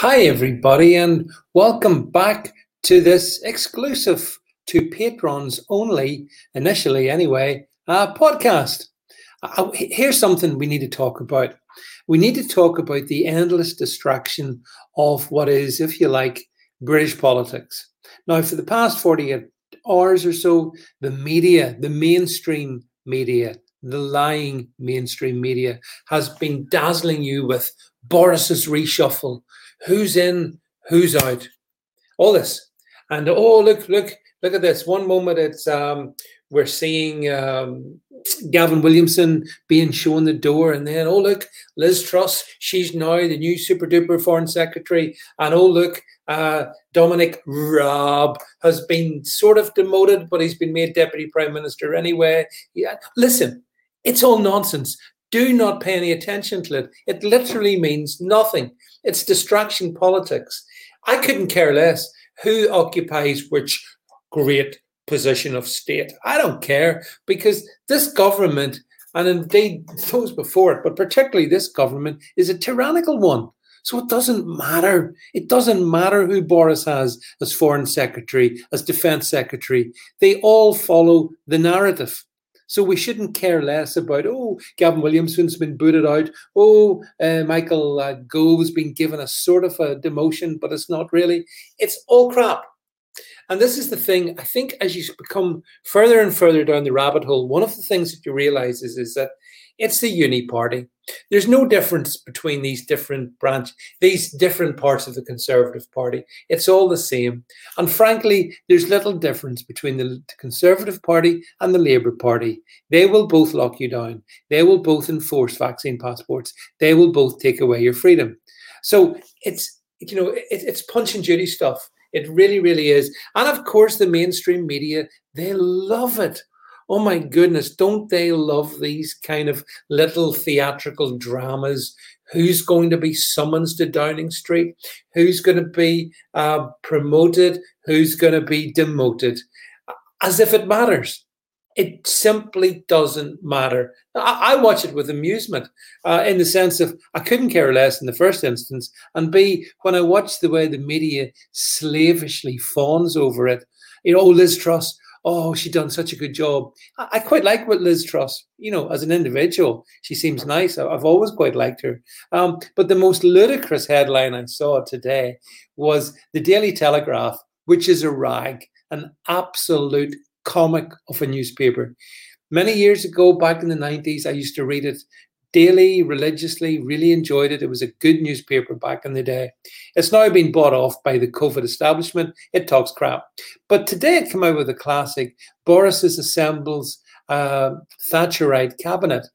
Hi, everybody, and welcome back to this exclusive to patrons only, initially anyway, podcast. Here's something we need to talk about. We need to talk about the endless distraction of what is, if you like, British politics. Now, for the past 48 hours or so, the media, the mainstream media, the lying mainstream media has been dazzling you with Boris's reshuffle, who's in, who's out, all this. And oh, look at this. One moment it's we're seeing Gavin Williamson being shown the door, and then oh look, Liz Truss, she's now the new super duper foreign secretary, and oh look, Dominic Raab has been sort of demoted, but he's been made deputy prime minister anyway. Yeah, listen, it's all nonsense. Do not pay any attention to it. It literally means nothing. It's distraction politics. I couldn't care less who occupies which great position of state. I don't care, because this government, and indeed those before it, but particularly this government, is a tyrannical one. So it doesn't matter. It doesn't matter who Boris has as foreign secretary, as defense secretary. They all follow the narrative. So we shouldn't care less about, oh, Gavin Williamson's been booted out. Oh, Michael Gove's been given a sort of a demotion, but it's not really. It's all crap. And this is the thing, I think, as you become further and further down the rabbit hole, one of the things that you realize is that it's the uni party. There's no difference between these different parts of the Conservative Party. It's all the same. And frankly, there's little difference between the Conservative Party and the Labour Party. They will both lock you down. They will both enforce vaccine passports. They will both take away your freedom. So it's Punch and Judy stuff. It really, really is. And of course, the mainstream media, they love it. Oh my goodness, don't they love these kind of little theatrical dramas? Who's going to be summoned to Downing Street? Who's going to be promoted? Who's going to be demoted? As if it matters. It simply doesn't matter. I watch it with amusement in the sense of I couldn't care less in the first instance. And B, when I watch the way the media slavishly fawns over it, Liz Truss, oh, she done such a good job. I quite like what Liz Truss, as an individual. She seems nice. I've always quite liked her. But the most ludicrous headline I saw today was the Daily Telegraph, which is a rag, an absolute comic of a newspaper. Many years ago, back in the 90s, I used to read it daily, religiously, really enjoyed it. It was a good newspaper back in the day. It's now been bought off by the COVID establishment. It talks crap. But today it came out with a classic. Boris assembles Thatcherite cabinet.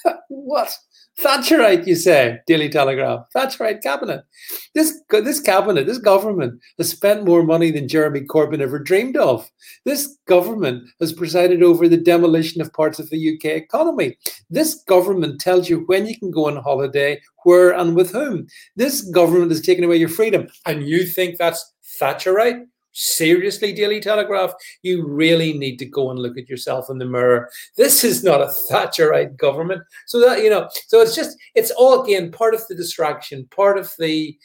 What? Thatcherite, you say, Daily Telegraph. Thatcherite cabinet. This cabinet, this government has spent more money than Jeremy Corbyn ever dreamed of. This government has presided over the demolition of parts of the UK economy. This government tells you when you can go on holiday, where and with whom. This government has taken away your freedom. And you think that's Thatcherite? Seriously, Daily Telegraph, you really need to go and look at yourself in the mirror. This is not a Thatcherite government. So it's all, again, part of the distraction, part of the,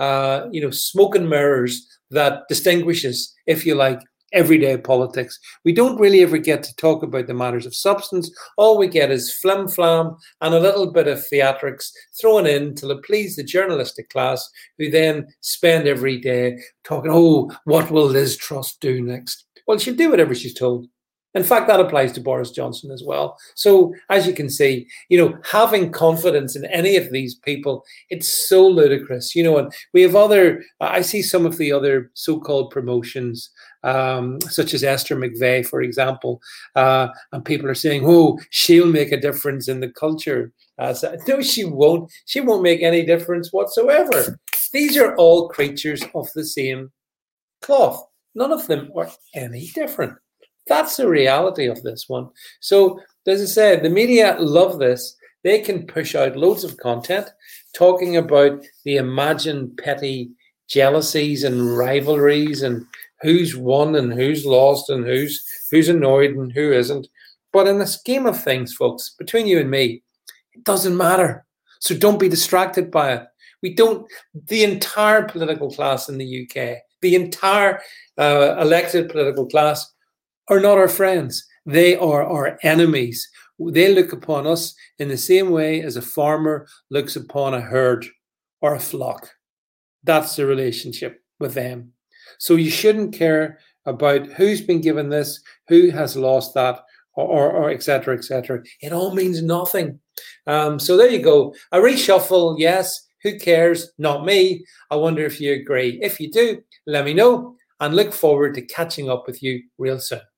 smoke and mirrors that distinguishes, if you like, everyday politics. We don't really ever get to talk about the matters of substance. All we get is flim-flam and a little bit of theatrics thrown in to please the journalistic class, who then spend every day talking, oh, what will Liz Truss do next? Well, she'll do whatever she's told. In fact, that applies to Boris Johnson as well. So as you can see, having confidence in any of these people, it's so ludicrous. And we have I see some of the other so-called promotions, such as Esther McVey, for example, and people are saying, oh, she'll make a difference in the culture. No, she won't. She won't make any difference whatsoever. These are all creatures of the same cloth. None of them are any different. That's the reality of this one. So, as I said, the media love this. They can push out loads of content talking about the imagined petty jealousies and rivalries and who's won and who's lost and who's annoyed and who isn't. But in the scheme of things, folks, between you and me, it doesn't matter. So don't be distracted by it. We don't, the entire political class in the UK, the entire elected political class are not our friends. They are our enemies. They look upon us in the same way as a farmer looks upon a herd or a flock. That's the relationship with them. So you shouldn't care about who's been given this, who has lost that, or et cetera, et cetera. It all means nothing. So there you go. A reshuffle, yes. Who cares? Not me. I wonder if you agree. If you do, let me know, and look forward to catching up with you real soon.